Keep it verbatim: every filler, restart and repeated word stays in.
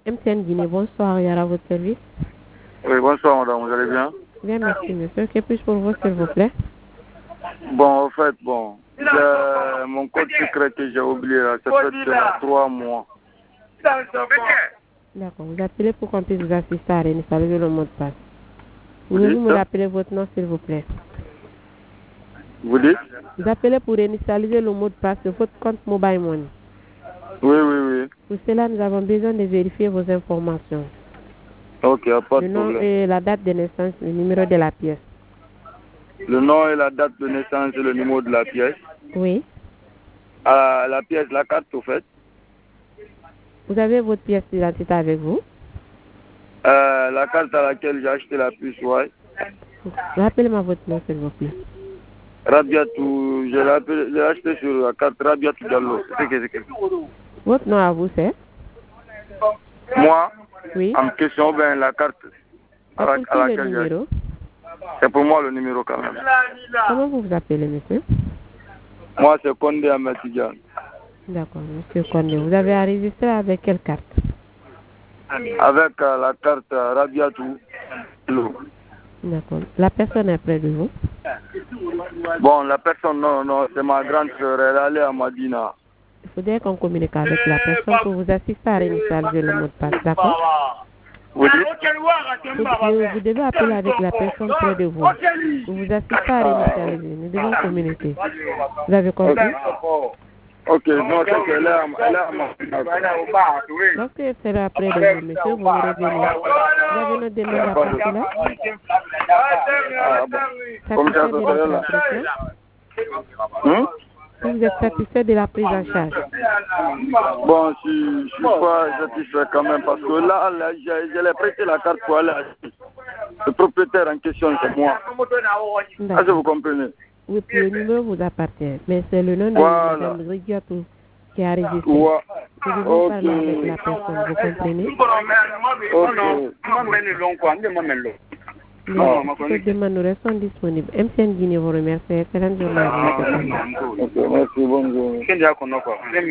M T N Guinée, bonsoir, il y aura votre service. Oui, bonsoir madame, vous allez bien? Bien, merci monsieur. Que puis-je pour vous, s'il vous plaît? Bon, en fait, bon, j'ai mon code secret que j'ai oublié, là, ça fait déjà trois mois. D'accord, vous appelez pour qu'on puisse vous assister à réinstaller le mot de passe. Pouvez-vous me rappeler votre nom, s'il vous plaît? Vous dites? Vous appelez pour réinitialiser le mot de passe de votre compte Mobile Money. Oui, oui, oui. Pour cela, nous avons besoin de vérifier vos informations. Ok, pas de Le nom problème. et la date de naissance, le numéro de la pièce. Le nom et la date de naissance et le numéro de la pièce. Oui. Ah, la pièce, la carte, au fait. Vous avez votre pièce d'identité avec vous? Euh, la carte à laquelle j'ai acheté la puce, ouais. Rappelez-moi votre nom, s'il vous plaît. Rabiatou, je l'ai appelé- j'ai acheté sur la carte Rabiatou Diallo. C'est que- c'est que- Votre nom à vous, c'est? Moi, Oui. en question, ben, la carte à, la, C'est à le laquelle j'ai acheté. numéro? C'est pour moi le numéro quand même. Comment vous vous appelez, monsieur? Moi, c'est Condé Amatidian. D'accord, monsieur Condé. Vous avez enregistré avec quelle carte? Avec euh, la carte euh, Rabiatou. D'accord. La personne est près de vous? Bon, la personne, non, non, c'est ma grande sœur. Elle est allée à Madina. Il faudrait qu'on communique avec la personne pour vous assister à réinitialiser le mot de passe, d'accord? Oui. Vous, vous devez appeler avec la personne près de vous pour vous assister à réinitialiser. Nous devons communiquer. Vous avez compris? Ok, non, c'est qu'elle est à elle est à Madina. Lorsque elle sera près de vous, monsieur, vous me revenez. Vous avez notre demande à partir là? Ah, bon. Comme Satisfait ça, de c'est notre là. entretien? Hum? Si vous êtes satisfait de la prise en charge? Bon, je ne suis pas satisfait quand même parce que là, là j'ai je l'ai prêté la carte pour aller acheter. Le propriétaire en question, c'est moi. Est-ce que vous comprenez? Oui, le numéro vous appartient, mais c'est le nom de Voilà. Mme Rigiatou qui a enregistré. Ouais. Vous devez Ok. parler avec la personne, vous comprenez? Ok. Non, cette demande, nous restons disponibles. M T N Guinée vous remercie. Excellente journée à vous, monsieur Condé. Ok, merci, bonne journée.